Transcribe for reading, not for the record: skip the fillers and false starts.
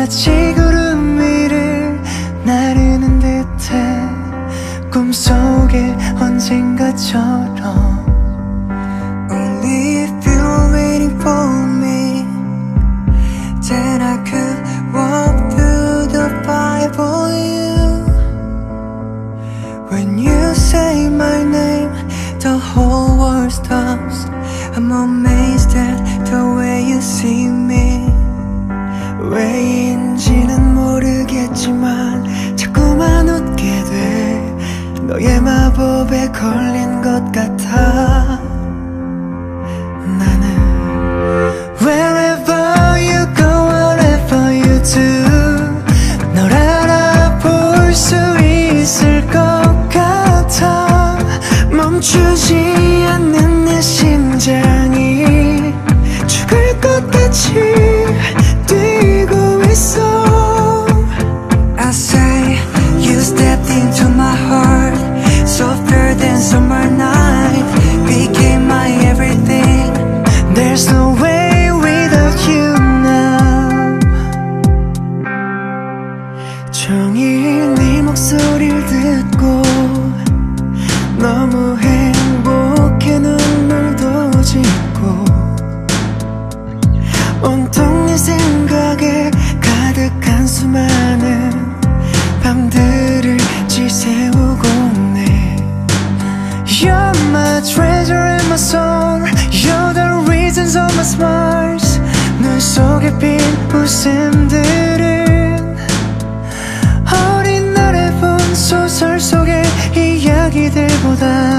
마치 구름 위를 나르는 듯해 꿈속에 언젠가처럼 Only if you're waiting for me, then I could walk through the fire for you. When you say my name, the whole world stops. I'm amazed at the way you see me. 왜인지는 모르겠지만 자꾸만 웃게 돼. 너의 마법에 걸린 것 같아. 나는 Wherever you go, whatever you do, 널 알아볼 수 있을 것 같아. 멈추지 않는 내 심장이 죽을 것 같이 뛰고 있어. I say you stepped into my heart, softer than summer night, became my everything. There's no way without you now. 종일 네 목소리를 듣고 너무 행복해 눈물도 짓고 온통 네 생각에 가득한 수많은 밤들을 지새우고 있네. You're my treasure and my soul, you're the reasons of my smiles. 눈 속에 핀 웃음들은 어린 날에 본 소설 속의 이야기들보다